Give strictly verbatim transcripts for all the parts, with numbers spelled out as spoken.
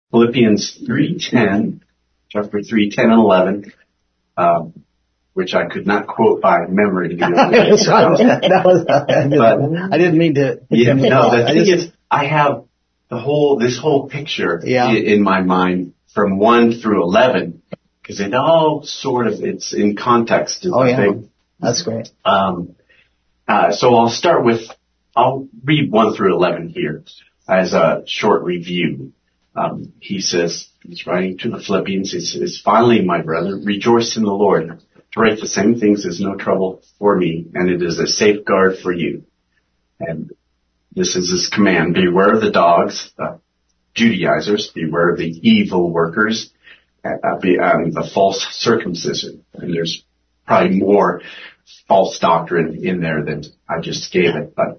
Philippians three ten, chapter three, ten and eleven, um, which I could not quote by memory. That's right. That was, I, but, I didn't mean to. Yeah, no, the thing is, I have the whole, this whole picture yeah. in, in my mind from one through eleven, because it all sort of, it's in context. Oh, yeah. Thing. That's great. Um, uh, so I'll start with, I'll read one through eleven here as a short review. Um, he says, he's writing to the Philippians, he says, finally, my brother, rejoice in the Lord. To write the same things is no trouble for me, and it is a safeguard for you. And this is his command. Beware of the dogs, the Judaizers, beware of the evil workers, uh, be, um, the false circumcision. And there's probably more false doctrine in there than I just gave it, but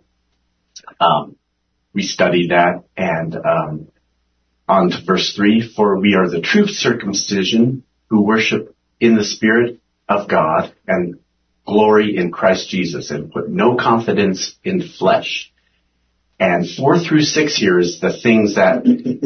um, we studied that. And um, on to verse three, for we are the true circumcision who worship in the Spirit of God and glory in Christ Jesus and put no confidence in flesh. And four through six here is the things that,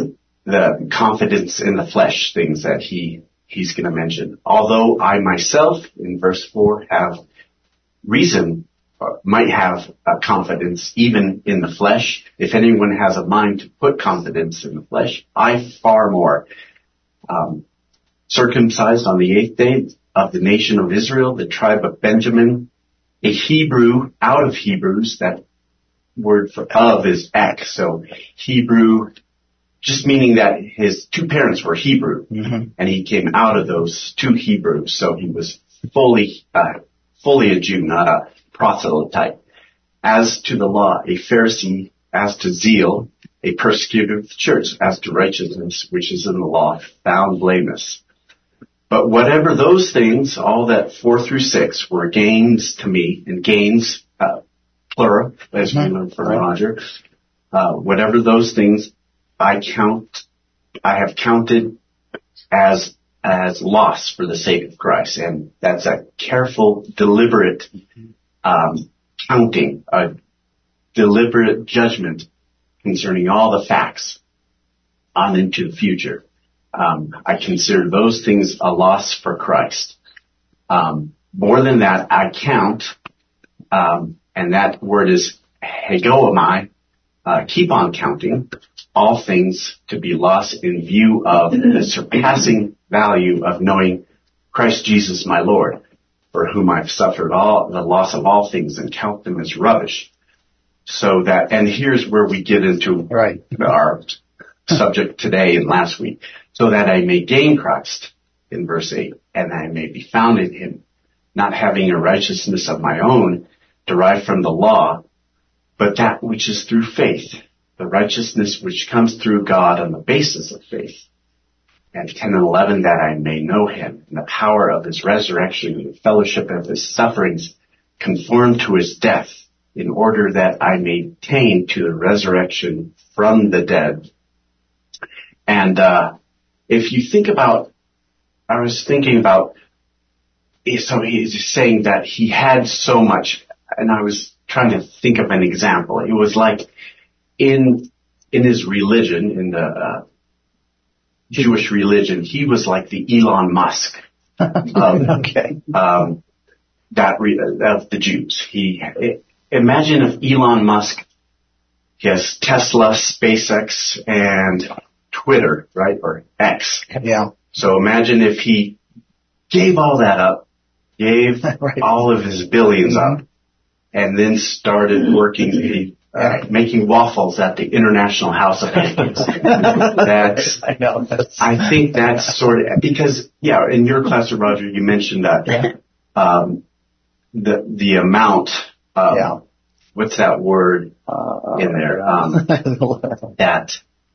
the confidence in the flesh things that he, he's going to mention. Although I myself, in verse four, have reason, uh, might have a confidence even in the flesh. If anyone has a mind to put confidence in the flesh, I far more, um, circumcised on the eighth day of the nation of Israel, the tribe of Benjamin, a Hebrew out of Hebrews. That word for of is ek. So Hebrew, just meaning that his two parents were Hebrew, mm-hmm. and he came out of those two Hebrews. So he was fully, uh, fully a Jew, not a proselyte. As to the law, a Pharisee. As to zeal, a persecutor of the church. As to righteousness, which is in the law, found blameless. But whatever those things, all that four through six were gains to me, and gains, uh, plural, as we learned from Roger, uh, whatever those things I count, I have counted as, as loss for the sake of Christ. And that's a careful, deliberate, um, counting, a deliberate judgment concerning all the facts on into the future. Um, I consider those things a loss for Christ. Um, more than that, I count, um, and that word is hegoamai, uh, keep on counting all things to be lost in view of the surpassing value of knowing Christ Jesus my Lord, for whom I've suffered all the loss of all things and count them as rubbish. So that, and here's where we get into right. our subject today and last week. So that I may gain Christ, in verse eight, and I may be found in him, not having a righteousness of my own derived from the law, but that which is through faith, the righteousness which comes through God on the basis of faith. And ten and eleven, that I may know him, and the power of his resurrection, and the fellowship of his sufferings, conformed to his death, in order that I may attain to the resurrection from the dead. And, uh, if you think about, I was thinking about, so he's saying that he had so much, and I was trying to think of an example. It was like in, in his religion, in the, uh, Jewish religion, he was like the Elon Musk of, okay. um, that, re, of the Jews. He, imagine if Elon Musk, he has Tesla, SpaceX, and Twitter, right? Or X. Yeah. So imagine if he gave all that up, gave right. all of his billions mm-hmm. up, and then started working, he, uh, making waffles at the International House of Pancakes. That's, I know. That's... I think that's sort of, because, yeah, in your class, Roger, you mentioned that, yeah. um, the, the amount of, yeah. what's that word uh, in there, um, that,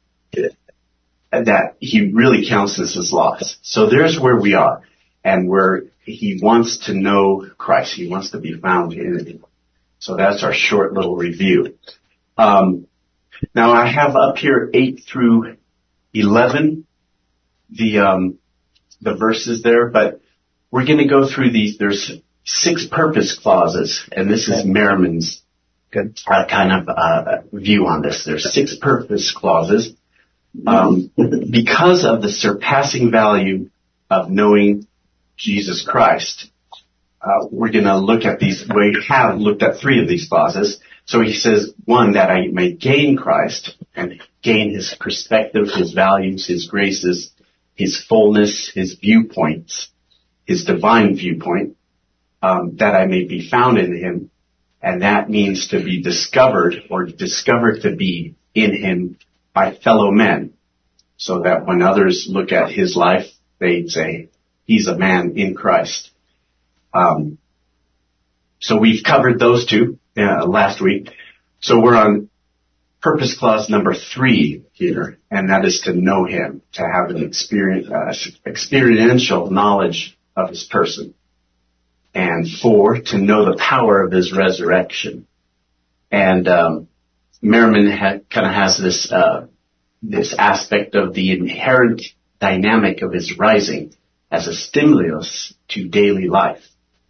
that he really counts this as loss. So there's where we are, and where he wants to know Christ. He wants to be found in him. So that's our short little review. Um, now I have up here eight through eleven, the um, the verses there, but we're going to go through these. There's six purpose clauses, and this is Merriman's Good. Uh, kind of uh, view on this. There's six purpose clauses Um, because of the surpassing value of knowing Jesus Christ, uh, we're going to look at these. We have looked at three of these clauses. So he says, one, that I may gain Christ and gain his perspective, his values, his graces, his fullness, his viewpoints, his divine viewpoint, um, that I may be found in him. And that means to be discovered or discovered to be in him by fellow men, so that when others look at his life, they'd say, he's a man in Christ. Um, so we've covered those two uh, last week. So we're on purpose clause number three here, and that is to know him, to have an experience, uh, experiential knowledge of his person. And four, to know the power of his resurrection. And um, Merriman ha- kind of has this uh, this aspect of the inherent dynamic of his rising as a stimulus to daily life.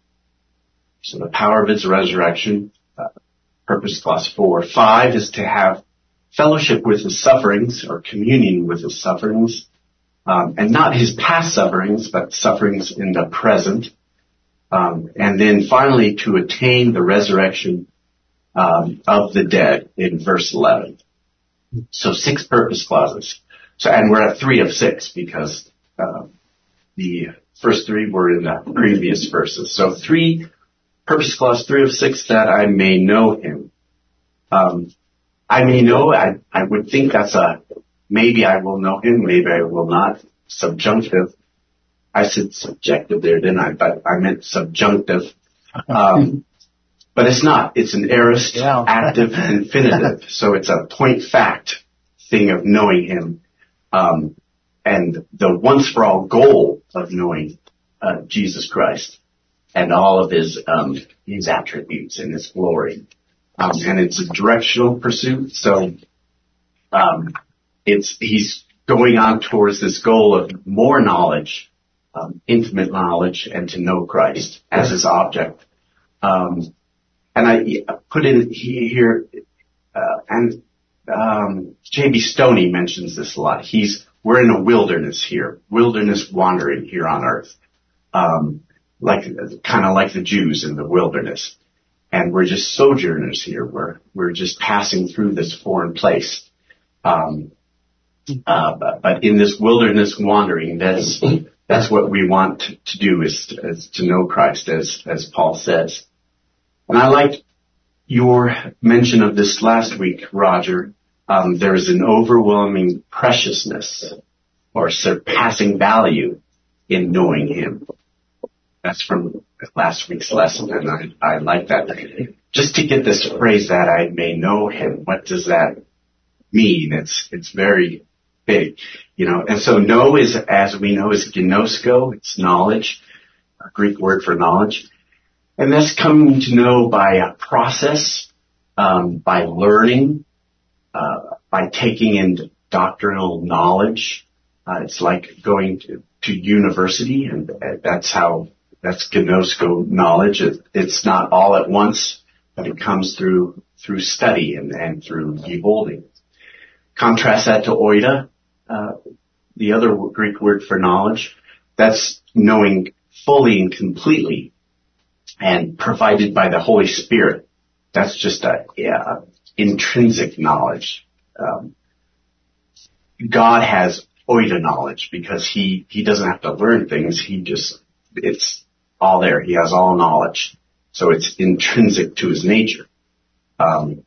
So the power of his resurrection, uh, purpose clause four. Five is to have fellowship with his sufferings or communion with his sufferings, um, and not his past sufferings, but sufferings in the present. Um, and then finally to attain the resurrection um, of the dead in verse eleven. So six purpose clauses. So, and we're at three of six because uh, the first three were in the previous verses. So three purpose clause, three of six, that I may know him. Um, I may know. I I would think that's a maybe I will know him, maybe I will not. Subjunctive. I said subjective there, didn't I? But I meant subjunctive. Um, but it's not. It's an aorist, yeah. Active infinitive. So it's a point fact thing of knowing him. Um, and the once for all goal of knowing uh, Jesus Christ and all of his um, his attributes and his glory. Um, and it's a directional pursuit. So um, it's he's going on towards this goal of more knowledge. Um, intimate knowledge and to know Christ as his object. Um, and I put in here, uh, and um, J B Stoney mentions this a lot. He's we're in a wilderness here, wilderness wandering here on earth, um, like kind of like the Jews in the wilderness, and we're just sojourners here. We're we're just passing through this foreign place. Um, uh, but, but in this wilderness wandering, that's That's what we want to do is to, is to know Christ, as, as Paul says. And I liked your mention of this last week, Roger. Um, there is an overwhelming preciousness or surpassing value in knowing him. That's from last week's lesson, and I, I like that. Just to get this phrase that I may know him, what does that mean? It's it's very big, you know. And so know is, as we know, is gnosko. It's knowledge, a Greek word for knowledge. And that's coming to know by a process, um, by learning, uh, by taking in doctrinal knowledge. Uh, it's like going to, to university, and that's how, that's gnosko knowledge. It, it's not all at once, but it comes through, through study and, and through beholding. Contrast that to oida. Uh, the other Greek word for knowledge, that's knowing fully and completely and provided by the Holy Spirit. That's just a, yeah, intrinsic knowledge. Um, God has oida knowledge because he, he doesn't have to learn things. He just, it's all there. He has all knowledge. So it's intrinsic to his nature. Um,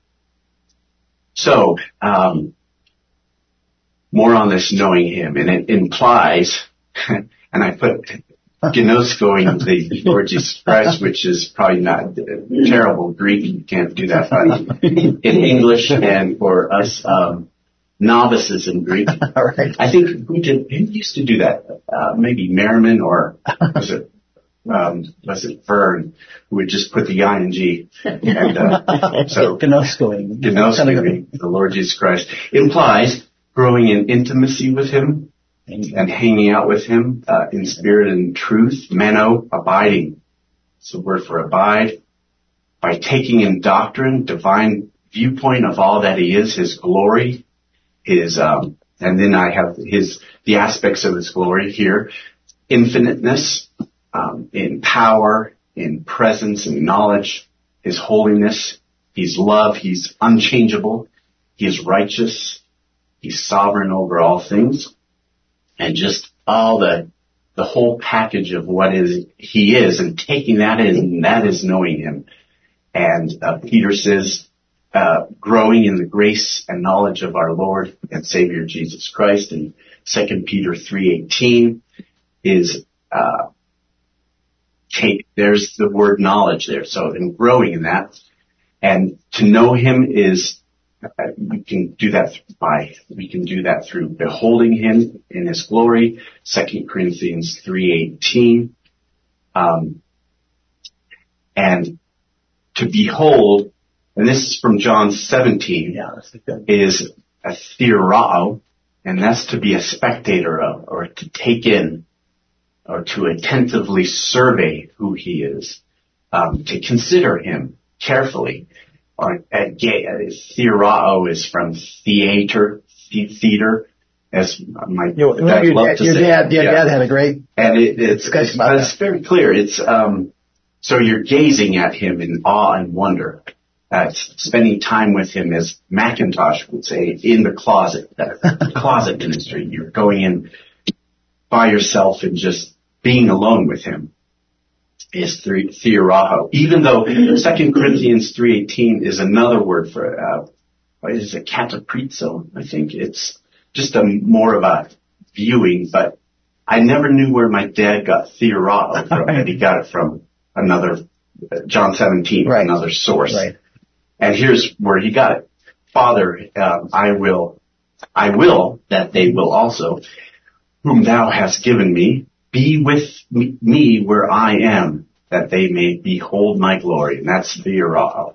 so, um, more on this knowing him, and it implies, and I put gnoskoing the Lord Jesus Christ, which is probably not terrible Greek. You can't do that but in English, and for us um, novices in Greek. Right. I think who did who used to do that? Uh, maybe Merriman, or was it um, was it Vern, who would just put the ing and uh, so gnoskoing. Gnoskoing the Lord Jesus Christ implies growing in intimacy with him and, and hanging out with him uh, in spirit and truth. Meno, abiding. It's the word for abide. By taking in doctrine, divine viewpoint of all that he is, his glory, his um, And then I have his, the aspects of his glory here. Infiniteness, um, in power, in presence, in knowledge, his holiness, he's love, he's unchangeable, he is righteous, he's sovereign over all things, and just all the, the whole package of what is, he is, and taking that in, that is knowing him. And, uh, Peter says, uh, growing in the grace and knowledge of our Lord and Savior Jesus Christ. And Second Peter three eighteen is, uh, take, there's the word knowledge there. So in growing in that, and to know him is, uh, we can do that by, we can do that through beholding him in his glory. Second Corinthians three eighteen. Um, and to behold, and this is from John seventeen, yeah, that's good. is a theorao, and that's to be a spectator of, or to take in, or to attentively survey who he is, um, to consider him carefully. Or uh, theorao is from theater, theater, as my Your, dad your, loved to your say. dad, your Yeah. dad had a great And it, it's, discussion it's, about but it's very clear. It's, um, so you're gazing at him in awe and wonder, uh, spending time with him, as Macintosh would say, in the closet, that closet ministry. You're going in by yourself and just being alone with him is theorao. Even though Second Corinthians three eighteen is another word for, uh, what is it, kataprizo, I think. It's just a more of a viewing, but I never knew where my dad got theorao from, and he got it from another, uh, John seventeen, right. another source. Right. And here's where he got it. Father, um, I will, I will that they will also, whom thou hast given me, be with me where I am, that they may behold my glory. And that's theorao,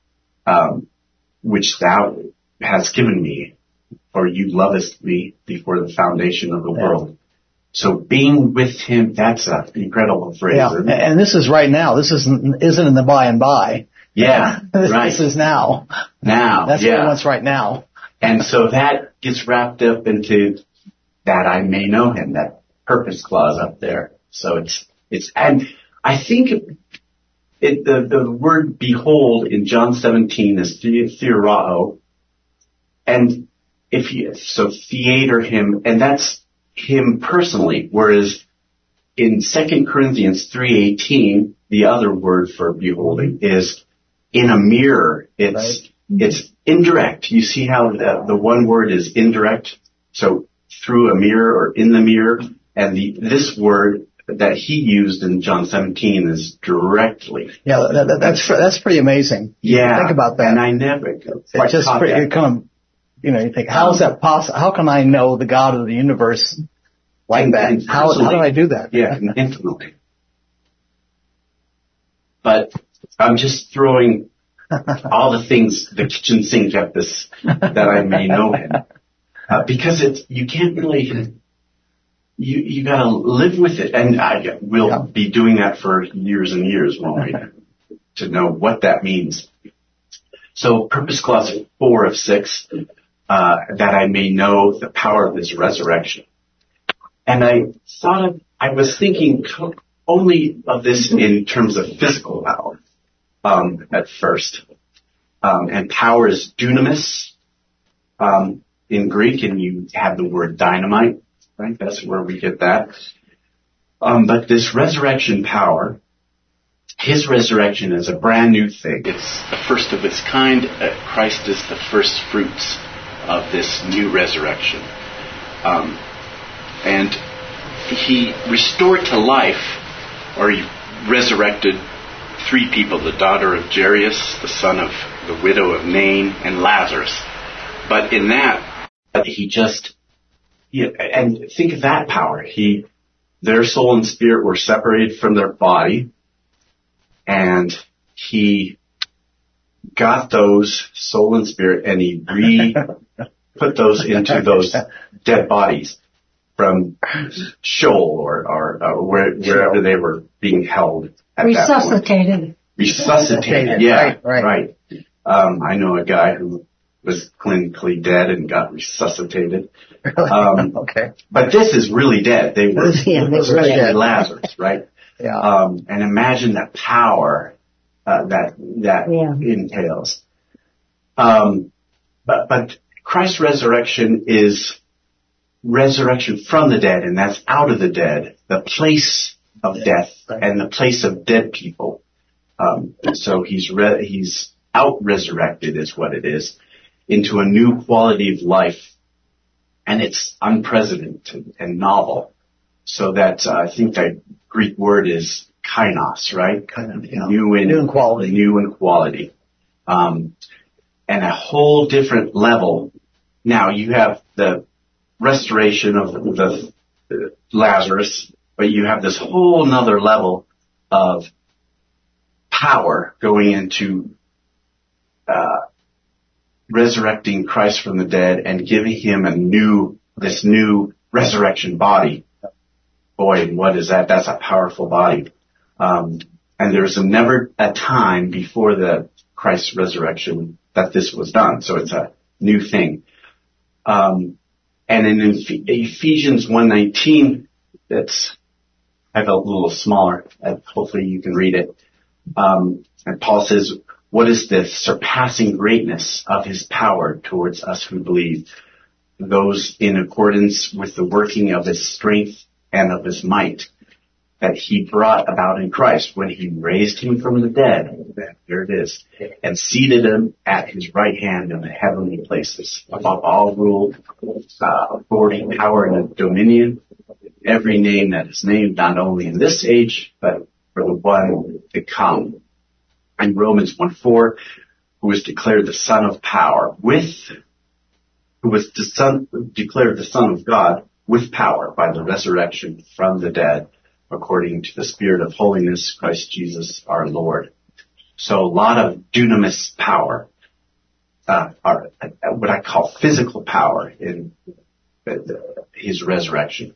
um, which thou hast given me, for you lovest me before the foundation of the yeah. world. So being with him, that's an incredible phrase. Yeah, isn't it? And this is right now. This isn't isn't in the by and by. Yeah, this, right. This is now. Now, that's yeah. what he wants right now. And so that gets wrapped up into that I may know him, that purpose clause up there. So it's it's and I think it, the the word behold in John seventeen is theorao, and if you so theater him, and that's him personally, whereas in Second Corinthians three eighteen, the other word for beholding is in a mirror. It's right. It's indirect. You see how the, the one word is indirect, so through a mirror or in the mirror, and the this word that he used in John seventeen is directly. Yeah, that, that, that's that's pretty amazing. Yeah, think about that. And I never quite it's just caught pretty, that. It kind of, you know, you think, how is that possible? How can I know the God of the universe like and, that? And how how do I do that? Yeah, infinitely. But I'm just throwing all the things, the kitchen sink at this, that I may know him. Uh, because it's, you can't really, you, you gotta live with it. And I will yeah. be doing that for years and years, won't we? To know what that means. So purpose clause four of six, uh, that I may know the power of his resurrection. And I thought of, I was thinking only of this in terms of physical power, um, at first. Um, and power is dunamis, um, in Greek, and you have the word dynamite, right? That's where we get that. Um, but this resurrection power, his resurrection is a brand new thing. It's the first of its kind. Uh, Christ is the first fruits of this new resurrection. Um, and he restored to life, or he resurrected three people, the daughter of Jairus, the son of the widow of Nain, and Lazarus. But in that, he just, yeah, and think of that power. He, their soul and spirit were separated from their body, and he got those soul and spirit, and he re put those into those dead bodies from Sheol or, or, or where, wherever they were being held at Resuscitated. that point. Resuscitated. Yeah, right, right. right. Um, I know a guy who was clinically dead and got resuscitated. Really? Um, okay. But this is really dead. They were Yeah, they were really dead. Lazarus, right? Yeah. Um, and imagine the power uh, that that Yeah. entails. Um, but but Christ's resurrection is resurrection from the dead, and that's out of the dead, the place of death and the place of dead people. Um, so he's re- he's out resurrected is what it is, into a new quality of life, and it's unprecedented and novel. So that uh, I think that Greek word is kainos, right? Kind of, yeah. New in New in quality. New in quality, um, and a whole different level. Now you have the restoration of the, the Lazarus, but you have this whole nother level of power going into uh, resurrecting Christ from the dead and giving him a new, this new resurrection body. Boy, what is that? That's a powerful body. Um, and there's a never a time before the Christ's resurrection that this was done. So it's a new thing. Um, and in Ephesians one nineteen, that's, I have a little smaller, hopefully you can read it. Um, and Paul says, what is the surpassing greatness of his power towards us who believe? Those in accordance with the working of his strength and of his might that he brought about in Christ when he raised him from the dead. There it is. And seated him at his right hand in the heavenly places, above all rule, uh, authority, power, and dominion, every name that is named, not only in this age, but for the one to come. And Romans one four, who was declared the Son of Power, with, who was the son, declared the Son of God with power by the resurrection from the dead, according to the Spirit of holiness, Christ Jesus our Lord. So a lot of dunamis power, uh, are what I call physical power in his resurrection.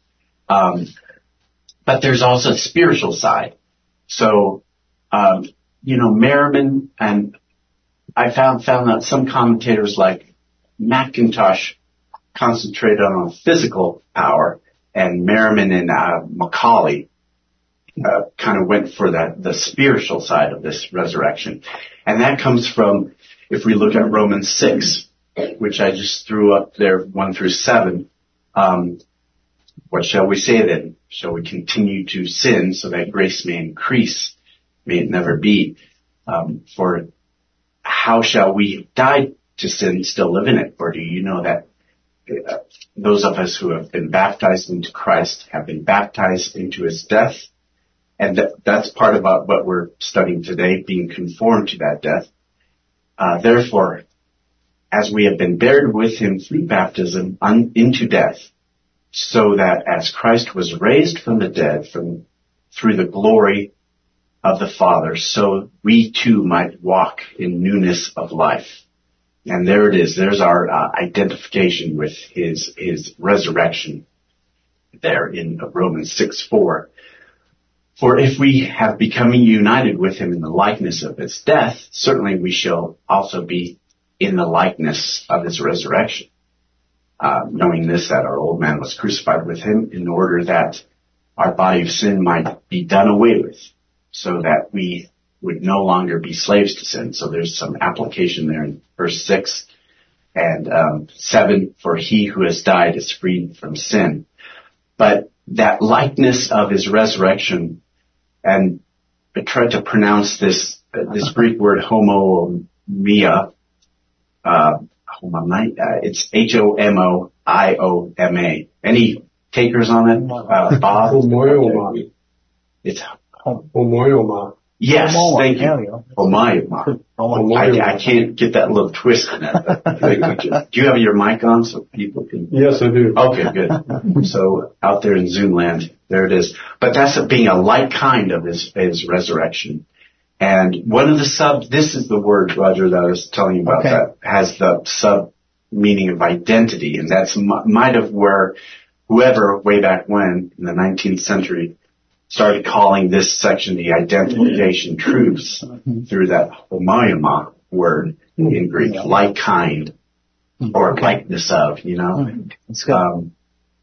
Um, but there's also a spiritual side. So, um, you know, Merriman, and I found, found that some commentators like McIntosh concentrated on physical power, and Merriman and uh, Macaulay uh, kind of went for that, the spiritual side of this resurrection. And that comes from, if we look at Romans six, which I just threw up there, one through seven, um, what shall we say then? Shall we continue to sin so that grace may increase? May it never be. Um, for how shall we die to sin, still live in it? Or do you know that uh, those of us who have been baptized into Christ have been baptized into his death? And that, that's part about what we're studying today, being conformed to that death. Uh, therefore, as we have been buried with him through baptism un, into death, so that as Christ was raised from the dead from through the glory of the Father, so we too might walk in newness of life. And there it is. There's our uh, identification with his his resurrection there in Romans six four. For if we have become united with him in the likeness of his death, certainly we shall also be in the likeness of his resurrection. Uh, knowing this, that our old man was crucified with him in order that our body of sin might be done away with, so that we would no longer be slaves to sin. So there's some application there in verse six and um, seven, for he who has died is freed from sin. But that likeness of his resurrection, and I tried to pronounce this uh, this Greek word homomia, uh, Uh, it's H O M O I O M A. Any takers on it? Uh, Bob? Homoioma. It's Homoioma. yes, Homoioma. thank you. There you go. Homoioma. I, I can't get that little twist in it. But do you have your mic on so people can? Yes, I do. Okay, good. So out there in Zoom land, there it is. But that's a, being a like kind of his, his resurrection. And one of the sub, this is the word, Roger, that I was telling you about, okay, that has the sub meaning of identity. And that's m- might have where whoever way back when in the nineteenth century started calling this section the identification truths mm-hmm. through that homoioma. word in Greek, like kind or likeness of, you know. That's good. Um,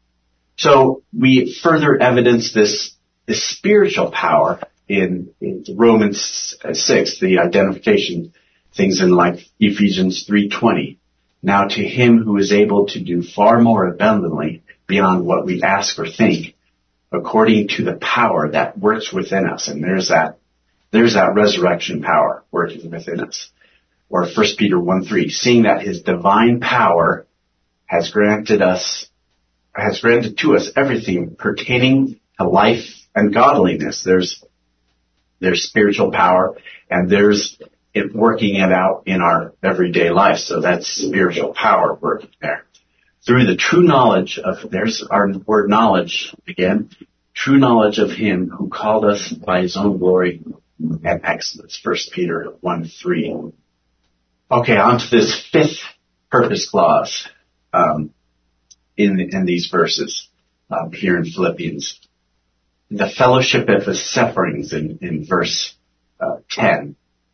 so we further evidence this, this spiritual power in, in Romans six, the identification things in like Ephesians three twenty. Now to him who is able to do far more abundantly beyond what we ask or think, according to the power that works within us. And there's that, there's that resurrection power working within us. Or First Peter one three, seeing that his divine power has granted us, has granted to us everything pertaining to life and godliness. There's, there's spiritual power and there's it working it out in our everyday life. So that's spiritual power working there. Through the true knowledge of, there's our word knowledge again, true knowledge of him who called us by his own glory and excellence. First Peter one three. Okay, on to this fifth purpose clause um, in in these verses um, here in Philippians. The fellowship of his sufferings in, in verse uh, ten.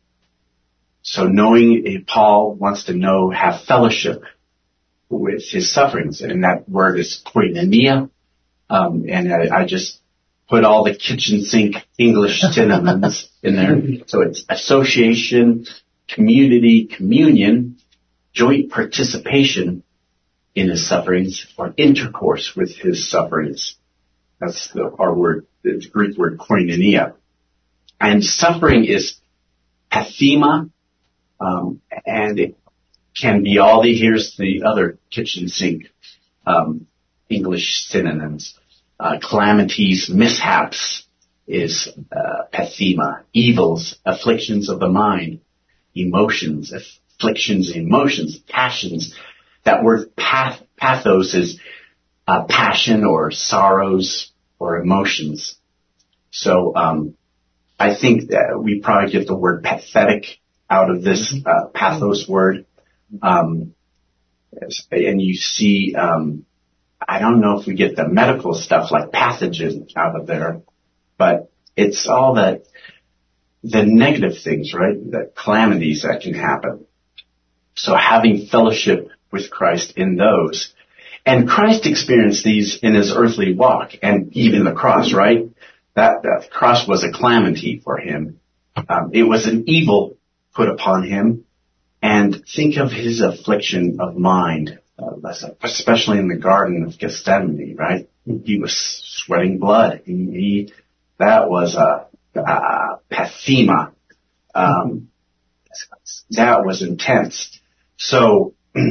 So knowing, Paul wants to know, have fellowship with his sufferings, and that word is koinonia. Um, and I, I just put all the kitchen sink English synonyms in there. So it's association, community, communion, joint participation in his sufferings, or intercourse with his sufferings. That's the, our word, the Greek word koinonia. And suffering is pathema. Um, and it can be all the, here's the other kitchen sink, um, English synonyms. Uh, calamities, mishaps is, uh, pathema. Evils, afflictions of the mind. Emotions, afflictions, emotions, passions. That word path, pathos is, uh, passion or sorrows or emotions. So, um, I think that we probably get the word pathetic out of this uh, pathos word, um, and you see, um, I don't know if we get the medical stuff like pathogen out of there, but it's all that the negative things, right? The calamities that can happen. So having fellowship with Christ in those, and Christ experienced these in his earthly walk, and even the cross, right? That, that cross was a calamity for him. Um, it was an evil put upon him, and think of his affliction of mind, uh, especially in the Garden of Gethsemane, right? He was sweating blood. He, he that was a, a pathema. Um, that was intense. So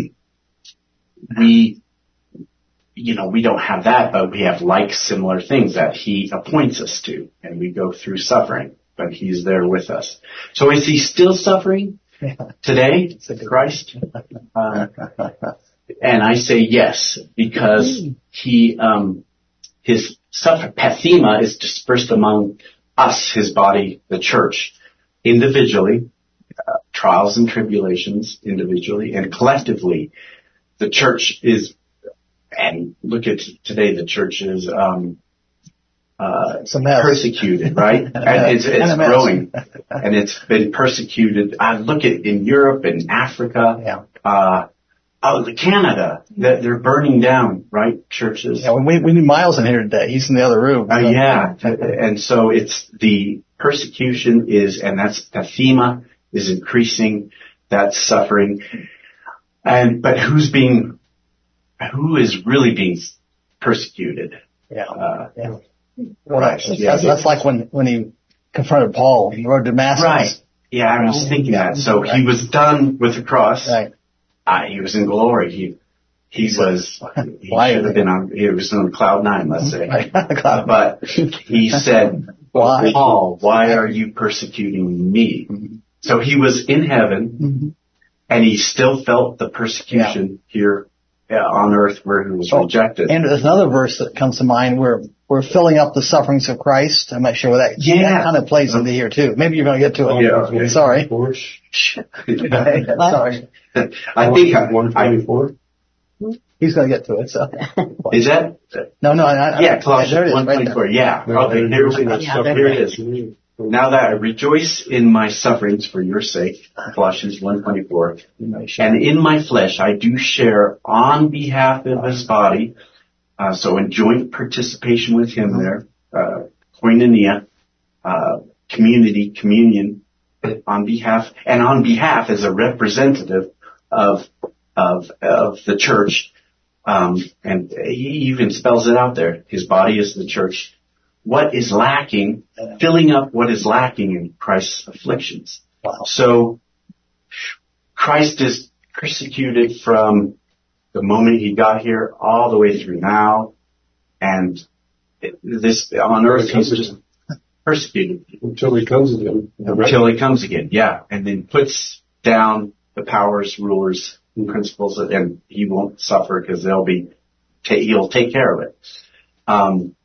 we, you know, we don't have that, but we have like similar things that he appoints us to, and we go through suffering. But he's there with us. So is he still suffering today, Christ? Uh, and I say yes, because he, um, his suffer, pathema is dispersed among us, his body, the church, individually, uh, trials and tribulations individually, and collectively. The church is, and look at today, the church is, um, Uh, persecuted, right? And it's, it's growing, and it's been persecuted. I look at in Europe and Africa, yeah. uh, oh, Canada, that they're burning down, right? Churches. Yeah, we we need Miles in here today. He's in the other room. Uh, yeah, and so it's the persecution is, and that's pathema is increasing. That's suffering, and but who's being, who is really being persecuted? Yeah, uh, yeah. Well, that's, that's, that's like when, when he confronted Paul on the road to Damascus. Right. Yeah, I was thinking that. So right. He was done with the cross. Right. Uh, he was in glory. He, he was, he why? should have been on, he was on cloud nine, let's say. Right. But he said, why? Paul, why are you persecuting me? Mm-hmm. So he was in heaven, mm-hmm. and he still felt the persecution yeah. here uh, on earth where he was oh, rejected. And there's another verse that comes to mind where we're filling up the sufferings of Christ. I'm not sure what that, yeah. that kind of plays into here too. Maybe you're going to get to it. Oh, yeah, okay. Sorry. Sorry. I think one twenty-four. He's going to get to it. So. Is that? No, no. I, yeah, Colossians one twenty-four. Right yeah. No, okay. Here, yeah, here it is. Now that I rejoice in my sufferings for your sake, Colossians one twenty-four, and in my flesh I do share on behalf of his body, uh, so in joint participation with him there, uh, koinonia, uh, community, communion, on behalf, and on behalf as a representative of, of, of the church, um, and he even spells it out there. His body is the church. What is lacking, filling up what is lacking in Christ's afflictions. Wow. So, Christ is persecuted from the moment he got here all the way through now, and this, on earth, he's just persecuted. Until he comes again. Until he comes again, yeah. And then puts down the powers, rulers, and principles, and he won't suffer because they'll be, ta- he'll take care of it. Um,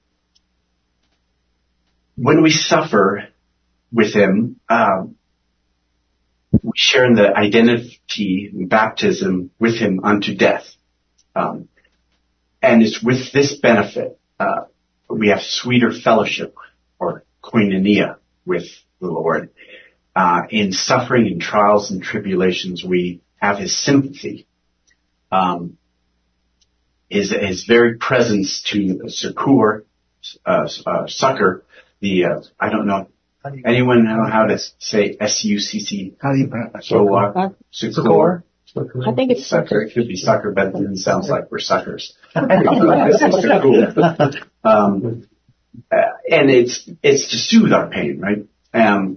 when we suffer with him, um, we share in the identity and baptism with him unto death. Um, and it's with this benefit, uh, we have sweeter fellowship, or koinonia, with the Lord. Uh, in suffering and trials and tribulations, we have his sympathy, um, his, his very presence to succor, uh, uh, succor, the, uh, I don't know, anyone know how to say S U C C? How do you pronounce it? So, uh, succor? I think it's Succor. It could be sucker, but it doesn't sound like we're suckers. um, uh, and it's, it's to soothe our pain, right? Um,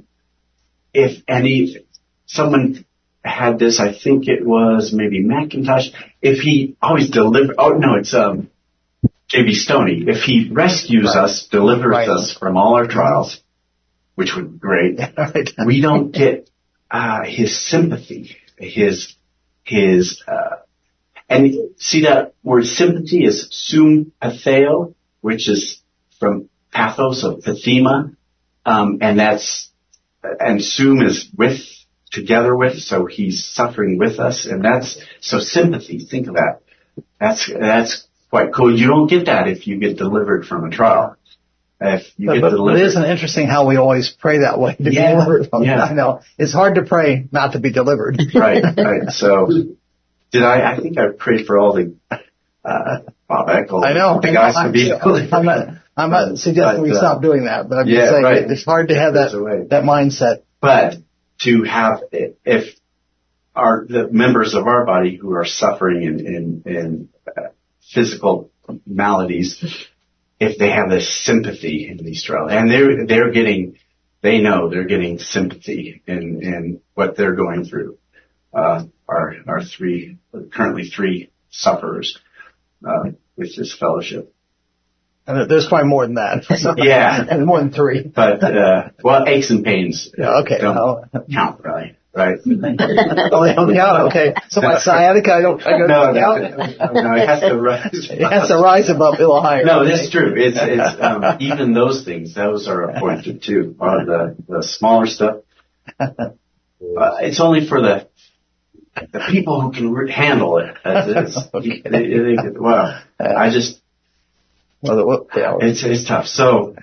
if any, someone had this, I think it was maybe Macintosh, if he always deliver, oh no, it's, um, J B Stoney, if he rescues right. us, delivers right. us from all our trials, which would be great, right. we don't get, uh, his sympathy, his, his, uh, and see that word sympathy is sympatheo, which is from pathos of pathema, um, and that's, and sum is with, together with, so he's suffering with us, and that's, so sympathy, think of that. That's, that's quite cool. You don't get that if you get delivered from a trial. If you but, get but delivered. It isn't interesting how we always pray that way to yeah, be delivered from yeah. I know. It's hard to pray not to be delivered. right, right. So, did I, I think I prayed for all the, uh, Bob Eckel. I know. The guys to be delivered. I'm not, I'm not suggesting we but, uh, stop doing that, but I'm yeah, just saying right. it's hard to have that, that mindset. But to have, if our, the members of our body who are suffering in, in, in uh, physical maladies, if they have this sympathy in these trials, and they're, they're getting, they know they're getting sympathy in, in what they're going through. Uh, our, our three, currently three sufferers, uh, with this fellowship. And there's probably more than that. yeah. And more than three. But, uh, well, aches and pains. Yeah, okay. Don't I'll, count, really. Right? oh, they don't count, okay. So my sciatica, I don't, I don't no, no, count. No, no, it has to rise. It has to rise above a little higher. No, this is true. It's, it's, um, even those things, those are appointed too. Or the, the smaller stuff. Uh, it's only for the, the people who can re- handle it. It's, okay. they, they, they, well, I just, well, the, yeah. it's, it's tough. So,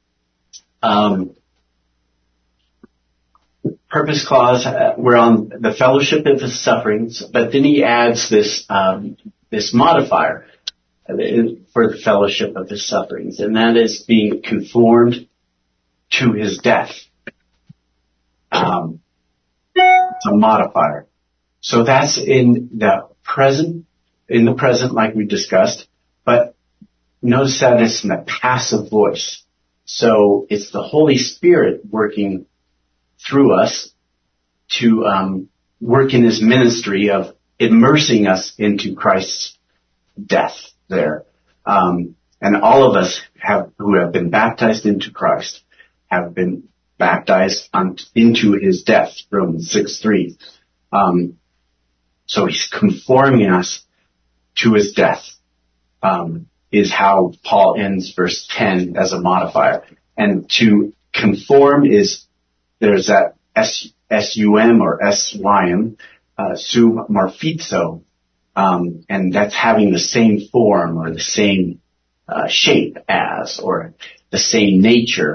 um, purpose clause, uh, we're on the fellowship of his sufferings, but then he adds this, um, this modifier for the fellowship of his sufferings, and that is being conformed to his death. Um, it's a modifier. So that's in the present, in the present like we discussed, but notice that it's in the passive voice. So it's the Holy Spirit working through us to um, work in his ministry of immersing us into Christ's death there. Um, and all of us have who have been baptized into Christ have been baptized on, into his death, Romans six three. Um, so he's conforming us to his death, um, is how Paul ends verse ten as a modifier. And to conform is, there's that S, S-U-M or S-Y-M, uh, sum morphizo, um, and that's having the same form or the same, uh, shape as, or the same nature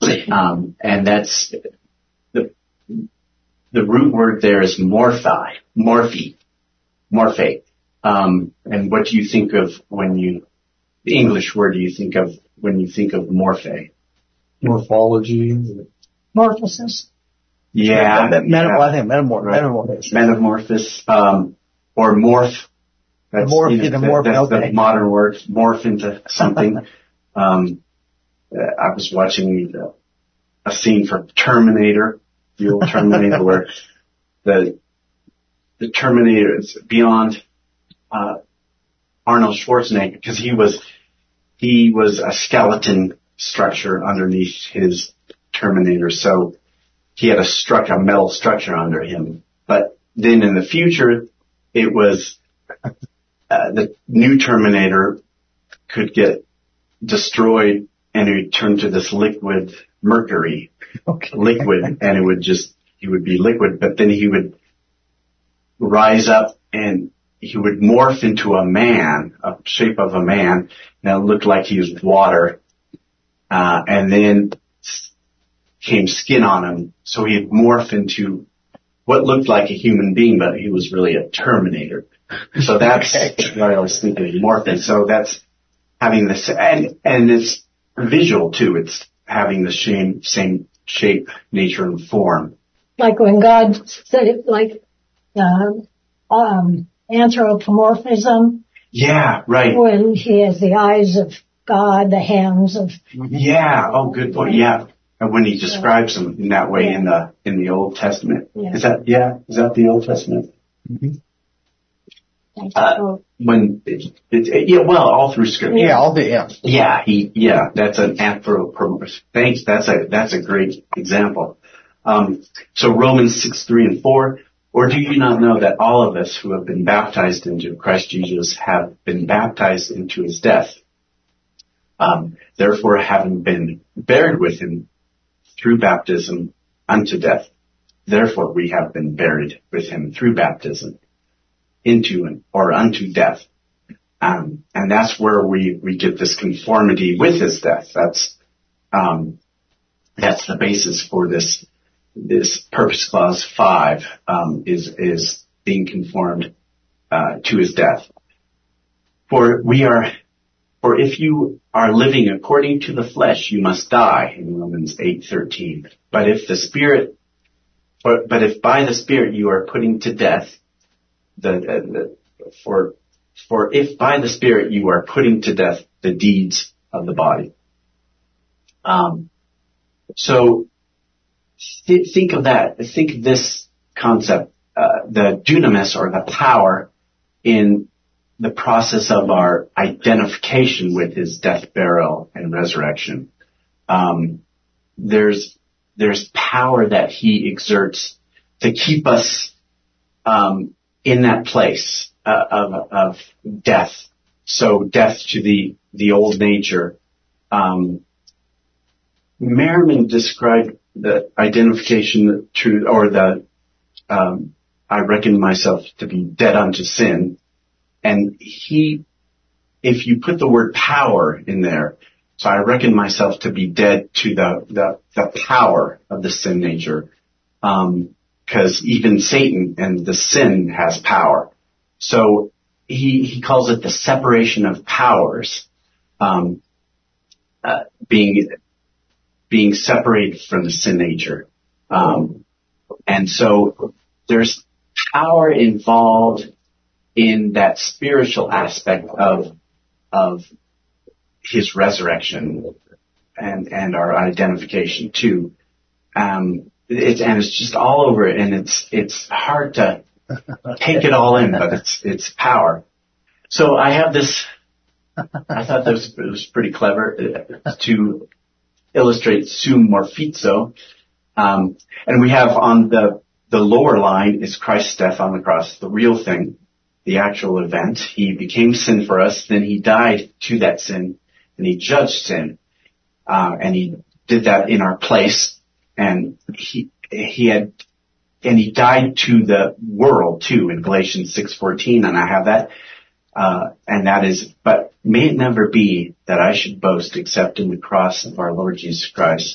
Um, and that's the the root word there is morphi, morphe, morphe. Um, and what do you think of when you the English word do you think of when you think of morphe? Morphology. Morphosis. Yeah, Meta- meta- yeah. well, I think metamorph, Right. metamorphosis. Metamorphosis, um, or morph. That's, Morph, you know, yeah, the that- morph, that's okay. the modern word, morph into something. um, uh, I was watching uh, a scene from Terminator, the old Terminator, where the the Terminator is beyond uh, Arnold Schwarzenegger because he was he was a skeleton structure underneath his Terminator, so he had a struck a metal structure under him. But then in the future, it was uh, the new Terminator could get destroyed and it would turn to this liquid mercury, Okay. liquid, and it would just he would be liquid. But then he would rise up and he would morph into a man, a shape of a man, and it looked like he was water. Uh, and then came skin on him, so he'd morph into what looked like a human being, but he was really a Terminator. So that's Okay. what I was thinking, morphing. So that's having this, and and it's visual too. It's having the same same shape, nature, and form. Like when God said it, like uh, um, anthropomorphism, Yeah, right. when he has the eyes of God, the hands of, Yeah. Oh, good point. Yeah. And when he describes them in that way in the in the Old Testament, Yeah. is that yeah? Is that the Old Testament? Uh, when it, it, yeah, well, all through Scripture. Yeah, I'll do, yeah. Yeah, he, yeah, that's an anthropomorphism. Thanks, that's a, that's a great example. Um, so Romans six, three and four, or do you not know that all of us who have been baptized into Christ Jesus have been baptized into his death? Um, therefore, having been buried with him through baptism unto death, therefore we have been buried with him through baptism into an, or unto death. Um, and that's where we, we get this conformity with his death. That's, um, that's the basis for this, this purpose clause five, um, is, is being conformed, uh, to his death. For we are, for if you are living according to the flesh, you must die, in Romans eight thirteen. But if the Spirit, but, but if by the Spirit you are putting to death, the, the, the for, for if by the Spirit you are putting to death the deeds of the body. Um, so th- think of that. Think of this concept, uh, the dunamis or the power in the process of our identification with his death, burial, and resurrection. Um, there's there's power that he exerts to keep us um, in that place uh, of of death. So death to the the old nature. Um, Merriman described the identification to, or the um, I reckon myself to be dead unto sin. And he, if you put the word power in there, so I reckon myself to be dead to the, the, the power of the sin nature. Um, cause even Satan and the sin has power. So he, he calls it the separation of powers, um, uh, being, being separated from the sin nature. Um, and so there's power involved in that spiritual aspect of of his resurrection and and our identification too. Um, it's and it's just all over it, and it's it's hard to take it all in, but it's it's power. So I have this. I thought this was pretty clever uh, to illustrate sum morphizo, um, and we have on the the lower line is Christ's death on the cross, the real thing. The actual event. He became sin for us, then he died to that sin, and he judged sin, uh, and he did that in our place, and he, he had, and he died to the world too in Galatians six fourteen, and I have that, uh, and that is, but may it never be that I should boast except in the cross of our Lord Jesus Christ,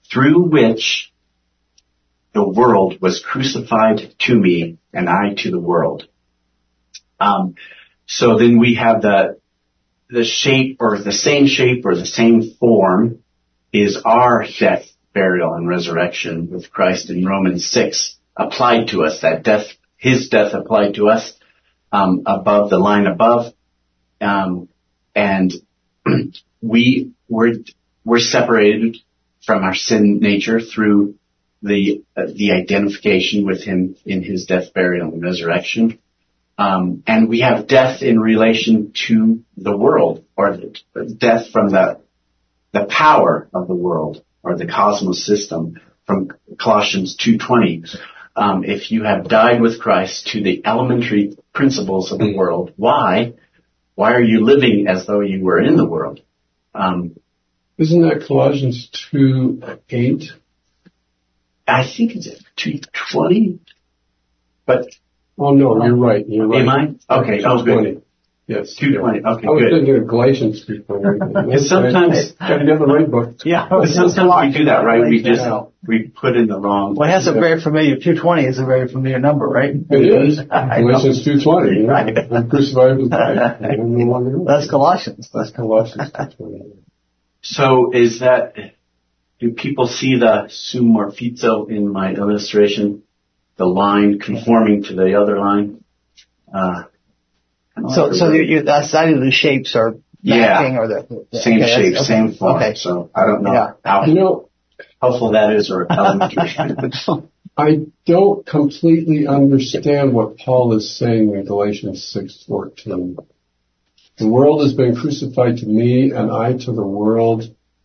through which the world was crucified to me and I to the world. Um, so then we have the, the shape or the same shape or the same form is our death, burial, and resurrection with Christ in Romans six applied to us. That death, his death applied to us, um, above the line above. Um, and we were, we're separated from our sin nature through the, uh, the identification with him in his death, burial, and resurrection. Um, and we have death in relation to the world, or death from the, the power of the world, or the cosmos system, from Colossians two twenty. Um, if you have died with Christ to the elementary principles of the world, why? Why are you living as though you were in the world? Um, Isn't that Colossians two eight? I think it's two twenty, but... Oh, no, you're right. You're right. Am I? Okay, oh, good. Yes. two twenty, okay, I was good. thinking of Galatians two twenty. Because sometimes... Got to get the right book. Yeah. But sometimes we do that, right? We just, Yeah. we put in the wrong... Well, that's a very familiar, two twenty is a very familiar number, right? It is. I know. Galatians two twenty. Right. I'm crucified with Christ. I'm no longer in. That's Colossians. That's Colossians two twenty. So is that, do people see the sumorphizo in my illustration? The line conforming to the other line? Uh, So, so you, you, that's either the shapes are matching Yeah. or the, the same okay, shape, that's- same okay. form. Okay. So I don't know Yeah. how You know, helpful that is or elementary. I don't completely understand what Paul is saying in Galatians six fourteen. The world has been crucified to me and I to the world.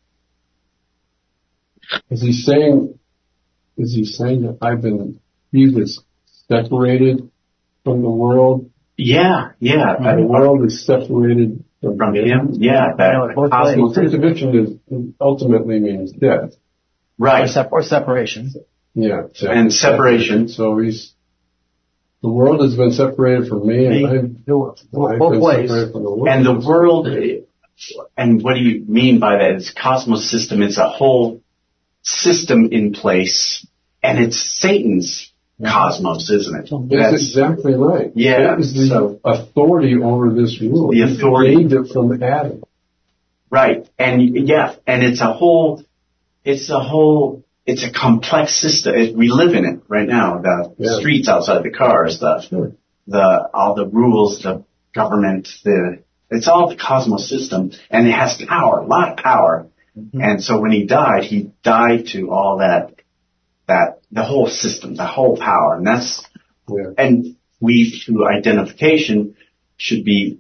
Is he saying, is he saying that I've been, he was separated from the world? Yeah, yeah. And the world is separated from, From him? him, yeah. That No, both cosmos, Crucifixion is, ultimately means death. Or, right. sep- or separation. Yeah. And separation. So he's, the world has been separated from me and I've, Both I've both been ways. separated from the world. And the world, and what do you mean by that? It's cosmos system. It's a whole system in place, and it's Satan's cosmos, isn't it? That's exactly right. Yeah, It is the so- authority over this world. The authority. He gained it from Adam. Right. And yeah, and it's a whole, it's a whole, it's a complex system. It, we live in it right now. The Yeah. streets outside the cars, the, Sure. the, all the rules, the government, the, it's all the cosmos system, and it has power, a lot of power. Mm-hmm. And so when he died, he died to all that, that, the whole system, the whole power. And that's, Yeah. and we, through identification, should be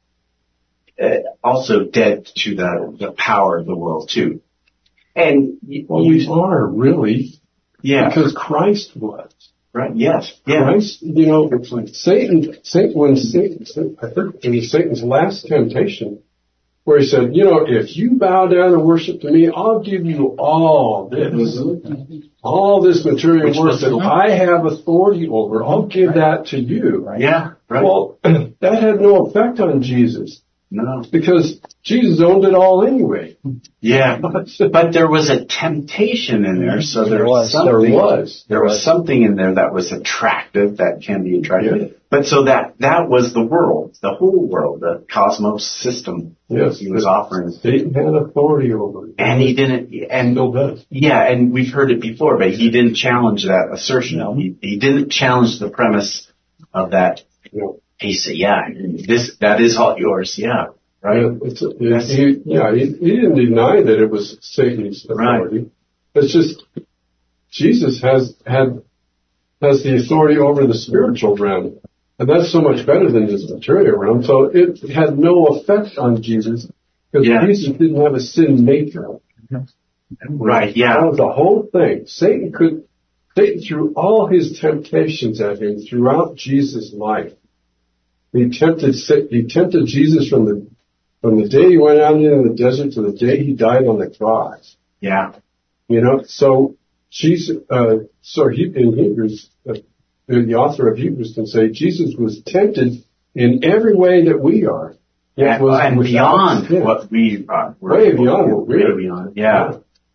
uh, also dead to the, the power of the world too. And you, Well, we are really, yeah, because Christ was. right, yes, yeah, Christ, you know, Satan, Satan, when Satan, I think it was Satan's last temptation, where he said, you know, if you bow down and worship to me, I'll give you all this, all this material Which work was- that I have authority over. I'll give that to you. yeah, right. Well, that had no effect on Jesus No, because Jesus owned it all anyway. yeah, but there was a temptation in there, so there, There was was. something. There was. There was something in there that was attractive, that can be attractive. Yeah. But so that, that was the world, the whole world, the cosmos system Yes. he was offering. Satan had authority over it. And he didn't, and Still does. yeah, and we've heard it before, but he didn't challenge that assertion. He, he didn't challenge the premise of that. You know, He said, yeah, this, that is all yours, yeah, right? Yeah, it's, it, he, yeah, he, he didn't deny that it was Satan's authority. Right. It's just Jesus has had has the authority over the spiritual realm, and that's so much better than his material realm. So it had no effect on Jesus because Yeah. Jesus didn't have a sin nature. Right, That yeah, was the whole thing. Satan could Satan threw all his temptations at him throughout Jesus' life. He tempted he tempted Jesus from the from the day he went out into the desert to the day he died on the cross. yeah, You know, so Jesus, uh, so he, in Hebrews, uh, the author of Hebrews can say Jesus was tempted in every way that we are. Yet and, was and without beyond sin. what we are. Way beyond what we way are. beyond, yeah.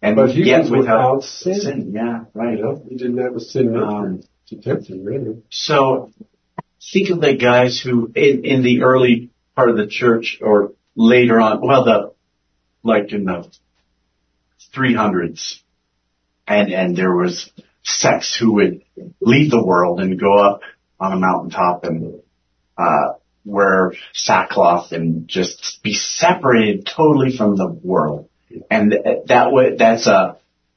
And But he yet was without, without sin. sin. Yeah, right. You know, he didn't have a sin nature Um, to tempt him, really. So think of the guys who in, in the early part of the church or later on, well, the, like in the three hundreds, and, and there was sects who would leave the world and go up on a mountaintop and, uh, wear sackcloth and just be separated totally from the world. And that way, that's a,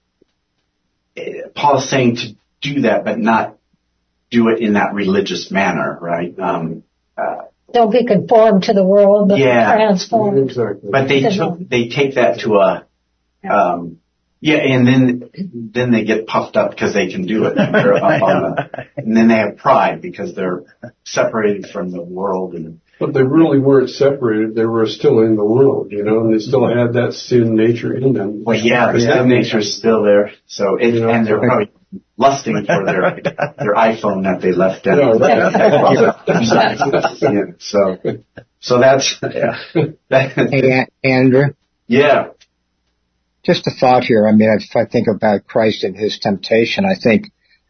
Paul's saying to do that, but not do it in that religious manner, right? Um, uh, Don't be conformed to the world, but Yeah. transformed. Exactly. but they took, they take that to a, um, yeah, and then, then they get puffed up because they can do it. And they're up on the, and then they have pride because they're separated from the world and, But they really weren't separated. They were still in the world, you know, and they still had that sin nature in them. well, yeah, the sin nature's still there. So, it, You know, and they're so- probably lusting for their, their iPhone that they left down. Yeah, Yeah, so, so that's, yeah. Hey, An- Andrew, Yeah. just a thought here. I mean, if I think about Christ and his temptation, I think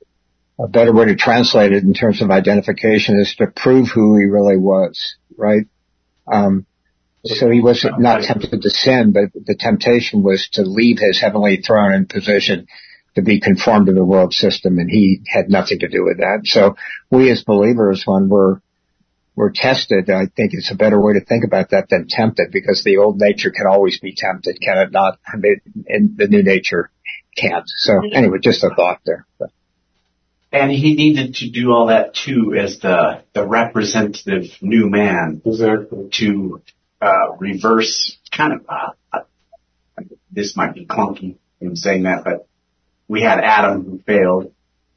a better way to translate it in terms of identification is to prove who he really was, right? Um, so he was not tempted to sin, but the temptation was to leave his heavenly throne and position to be conformed to the world system, and he had nothing to do with that. So we as believers, when we're we're tested, I think it's a better way to think about that than tempted, because the old nature can always be tempted, can it not? I mean, and the new nature can't. So anyway, just a thought there. But. And he needed to do all that too as the, the representative new man exactly. to, uh, reverse kind of, uh, uh, this might be clunky in saying that, but we had Adam who failed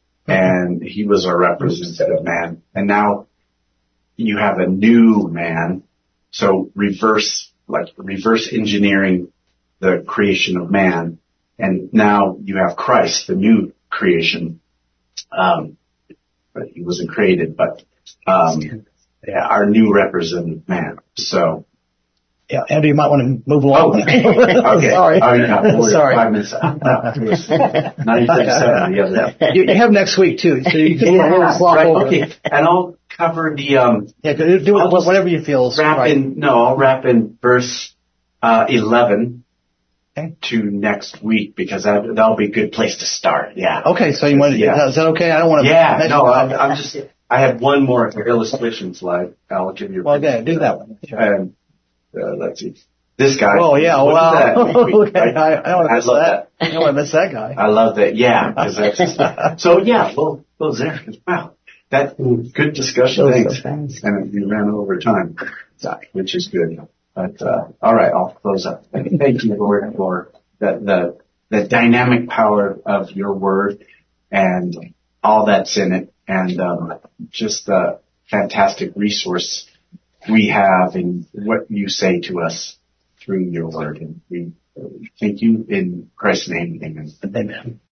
and he was our representative man. And now you have a new man. So reverse, like reverse engineering the creation of man. And now you have Christ, the new creation. Um, but he wasn't created, but, um, yeah, our new representative man. So. Yeah, Andrew, you might want to move along. Okay. Sorry. Oh, yeah. We're Sorry. Five minutes out. No, it was nine thirty-seven the other day. You, you have next week too, so you can Yeah, slop right, over. okay. And I'll cover the, um, Yeah, do do I'll it whatever you feel is wrap right. in, no, I'll wrap in verse, uh, eleven Okay. to next week because that, that'll be a good place to start. Yeah. Okay, so you want to, Yeah. is that okay? I don't want to. Yeah, no, I'm, I'm just, I have one more illustration slide. I'll give you a Well, okay, do that one. Sure. And, uh, let's see. This guy. Oh yeah, Look wow. at that. Okay, I, I don't want to I miss love that. I don't want to miss that guy. I love that. Yeah, because that's so. Yeah, well, well, there. Wow, that good discussion. Thanks. And you ran over time, which is good. But uh, all right, I'll close up. Thank you, Lord, for the the the dynamic power of your word and all that's in it, and um, just the fantastic resource we have in what you say to us through your word. And we thank you in Christ's name. Amen. Amen.